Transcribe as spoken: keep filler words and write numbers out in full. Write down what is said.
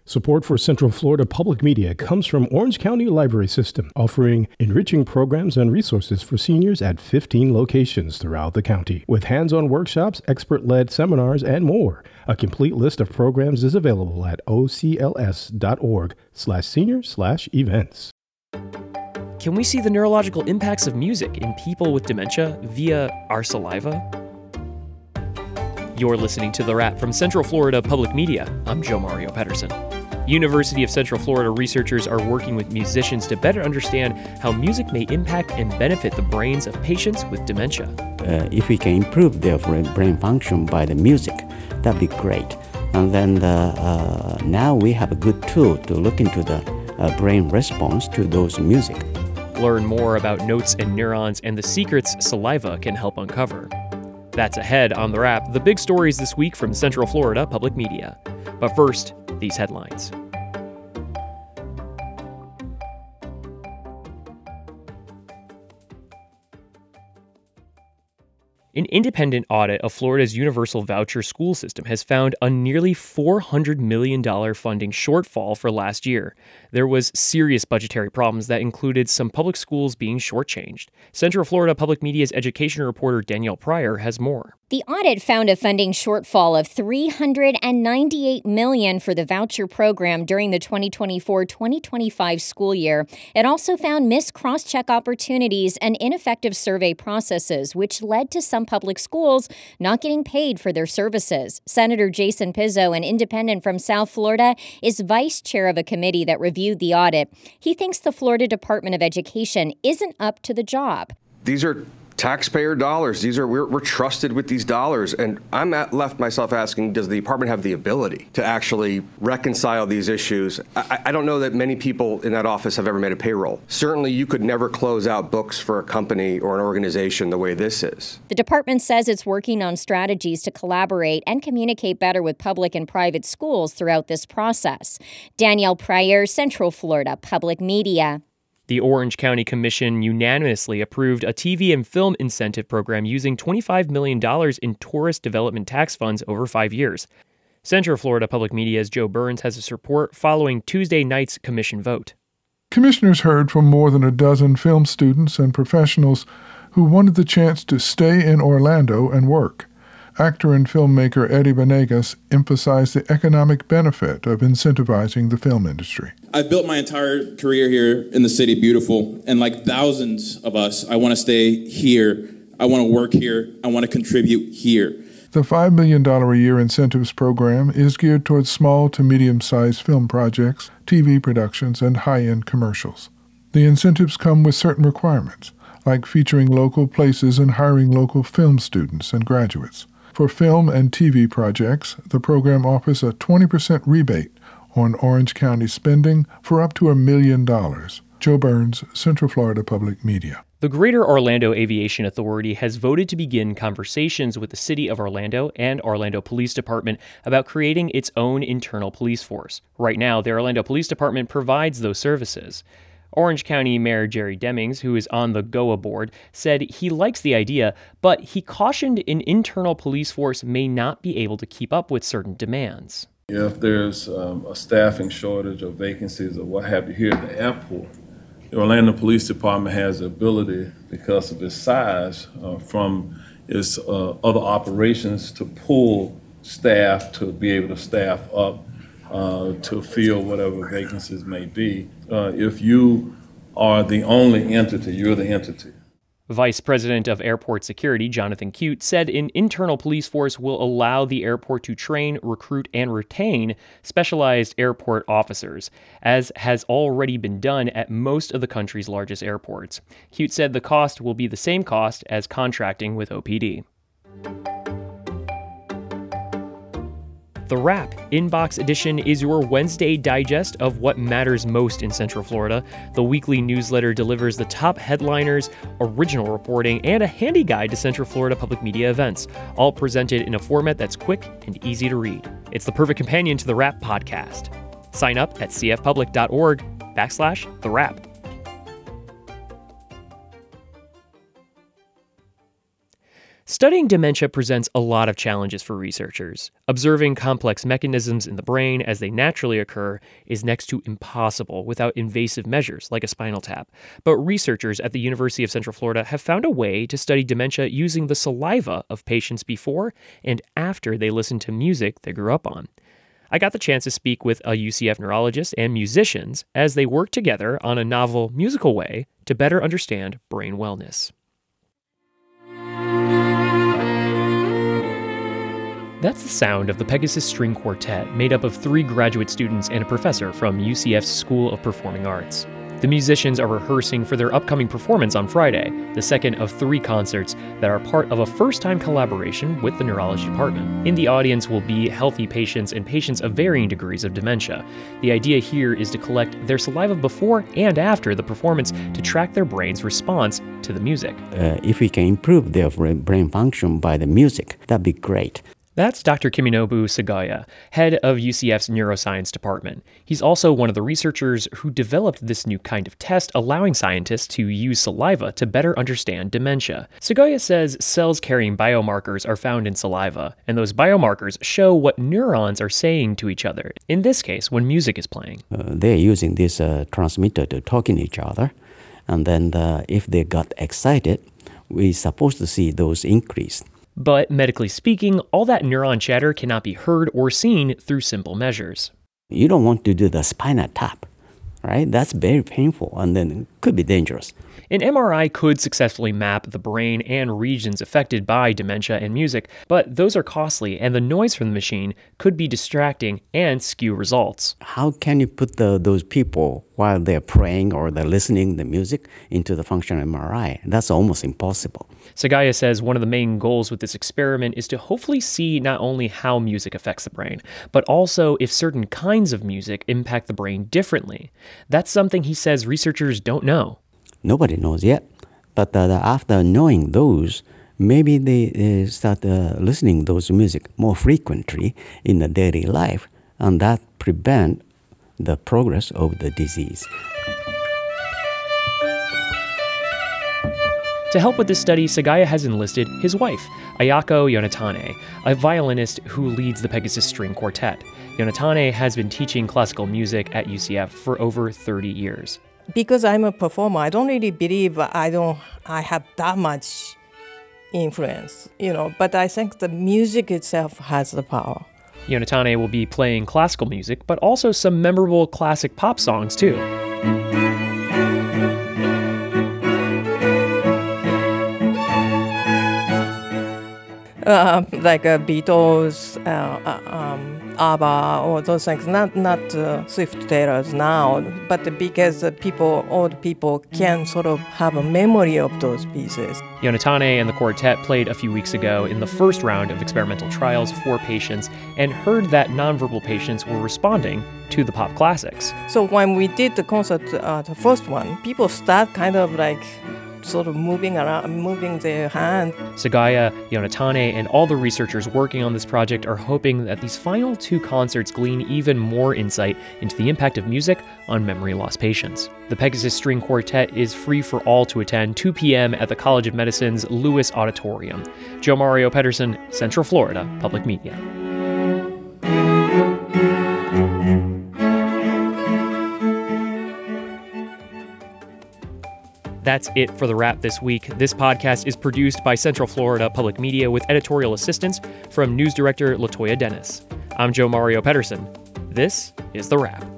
Support for Central Florida Public Media comes from Orange County Library System, offering enriching programs and resources for seniors at fifteen locations throughout the county, with hands-on workshops, expert-led seminars, and more. A complete list of programs is available at ocls.org slash senior slash events. Can we see the neurological impacts of music in people with dementia via our saliva? You're listening to The Wrap from Central Florida Public Media. I'm Joe Mario Pedersen. University of Central Florida researchers are working with musicians to better understand how music may impact and benefit the brains of patients with dementia. Uh, if we can improve their brain function by the music, that'd be great. And then the, uh, now we have a good tool to look into the uh, brain response to those music. Learn more about notes and neurons and the secrets saliva can help uncover. That's ahead on The Wrap, the big stories this week from Central Florida Public Media. But first, these headlines. An independent audit of Florida's universal voucher school system has found a nearly four hundred million dollars funding shortfall for last year. There was serious budgetary problems that included some public schools being shortchanged. Central Florida Public Media's education reporter Danielle Pryor has more. The audit found a funding shortfall of three hundred ninety-eight million dollars for the voucher program during the twenty twenty-four twenty twenty-five school year. It also found missed cross-check opportunities and ineffective survey processes, which led to some public schools not getting paid for their services. Senator Jason Pizzo, an independent from South Florida, is vice chair of a committee that reviewed the audit. He thinks the Florida Department of Education isn't up to the job. These are taxpayer dollars. These are we're, we're trusted with these dollars, and I'm at, left myself asking: does the department have the ability to actually reconcile these issues? I, I don't know that many people in that office have ever made a payroll. Certainly, you could never close out books for a company or an organization the way this is. The department says it's working on strategies to collaborate and communicate better with public and private schools throughout this process. Danielle Pryor, Central Florida Public Media. The Orange County Commission unanimously approved a T V and film incentive program using twenty-five million dollars in tourist development tax funds over five years. Central Florida Public Media's Joe Burns has this report following Tuesday night's commission vote. Commissioners heard from more than a dozen film students and professionals who wanted the chance to stay in Orlando and work. Actor and filmmaker Eddie Venegas emphasized the economic benefit of incentivizing the film industry. I've built my entire career here in the city, beautiful, and like thousands of us, I want to stay here. I want to work here. I want to contribute here. The five million dollars a year incentives program is geared towards small to medium-sized film projects, T V productions, and high-end commercials. The incentives come with certain requirements, like featuring local places and hiring local film students and graduates. For film and T V projects, the program offers a twenty percent rebate on Orange County spending for up to a million dollars. Joe Burns, Central Florida Public Media. The Greater Orlando Aviation Authority has voted to begin conversations with the City of Orlando and Orlando Police Department about creating its own internal police force. Right now, the Orlando Police Department provides those services. Orange County Mayor Jerry Demings, who is on the G O A board, said he likes the idea, but he cautioned an internal police force may not be able to keep up with certain demands. If there's um, a staffing shortage or vacancies or what have you here at the airport, the Orlando Police Department has the ability, because of its size, uh, from its uh, other operations to pull staff to be able to staff up uh, to fill whatever vacancies may be. Uh, if you are the only entity, you're the entity. Vice President of Airport Security, Jonathan Cute, said an internal police force will allow the airport to train, recruit, and retain specialized airport officers, as has already been done at most of the country's largest airports. Cute said the cost will be the same cost as contracting with O P D. The Wrap Inbox Edition is your Wednesday digest of what matters most in Central Florida. The weekly newsletter delivers the top headliners, original reporting, and a handy guide to Central Florida Public Media events, all presented in a format that's quick and easy to read. It's the perfect companion to the Wrap podcast. Sign up at cfpublic.org backslash The Wrap. Studying dementia presents a lot of challenges for researchers. Observing complex mechanisms in the brain as they naturally occur is next to impossible without invasive measures like a spinal tap. But researchers at the University of Central Florida have found a way to study dementia using the saliva of patients before and after they listened to music they grew up on. I got the chance to speak with a U C F neurologist and musicians as they work together on a novel musical way to better understand brain wellness. That's the sound of the Pegasus String Quartet, made up of three graduate students and a professor from U C F's School of Performing Arts. The musicians are rehearsing for their upcoming performance on Friday, the second of three concerts that are part of a first-time collaboration with the neurology department. In the audience will be healthy patients and patients of varying degrees of dementia. The idea here is to collect their saliva before and after the performance to track their brain's response to the music. Uh, if we can improve their brain function by the music, that'd be great. That's Doctor Kiminobu Sagaya, head of U C F's neuroscience department. He's also one of the researchers who developed this new kind of test allowing scientists to use saliva to better understand dementia. Sagaya says cells carrying biomarkers are found in saliva, and those biomarkers show what neurons are saying to each other, in this case, when music is playing. Uh, they're using this uh, transmitter to talk to each other, and then the, if they got excited, we're supposed to see those increase. But medically speaking, all that neuron chatter cannot be heard or seen through simple measures. You don't want to do the spinal tap, right? That's very painful and then could be dangerous. An M R I could successfully map the brain and regions affected by dementia and music, but those are costly and the noise from the machine could be distracting and skew results. How can you put the, those people while they're praying or they're listening to the music into the functional M R I? That's almost impossible. Sagaya says one of the main goals with this experiment is to hopefully see not only how music affects the brain, but also if certain kinds of music impact the brain differently. That's something he says researchers don't know. Nobody knows yet, but uh, after knowing those, maybe they uh, start uh, listening to those music more frequently in the daily life, and that prevent the progress of the disease. To help with this study, Sagaya has enlisted his wife, Ayako Yonatane, a violinist who leads the Pegasus String Quartet. Yonatane has been teaching classical music at U C F for over thirty years. Because I'm a performer, I don't really believe I don't I have that much influence, you know, but I think the music itself has the power. Yonatane will be playing classical music, but also some memorable classic pop songs too. Uh, like uh, Beatles, uh, uh, um, ABBA, or those things. Not not uh, Swift Tailors now, but because uh, people, old people, can sort of have a memory of those pieces. Yonatane and the quartet played a few weeks ago in the first round of experimental trials for patients and heard that nonverbal patients were responding to the pop classics. So when we did the concert, uh, the first one, people start kind of like sort of moving around, moving their hand. Sagaya, Yonatane, and all the researchers working on this project are hoping that these final two concerts glean even more insight into the impact of music on memory loss patients. The Pegasus String Quartet is free for all to attend two p.m. at the College of Medicine's Lewis Auditorium. Joe Mario Pedersen, Central Florida Public Media. That's it for The Wrap this week. This podcast is produced by Central Florida Public Media with editorial assistance from news director Latoya Dennis. I'm Joe Mario Pedersen. This is The Wrap.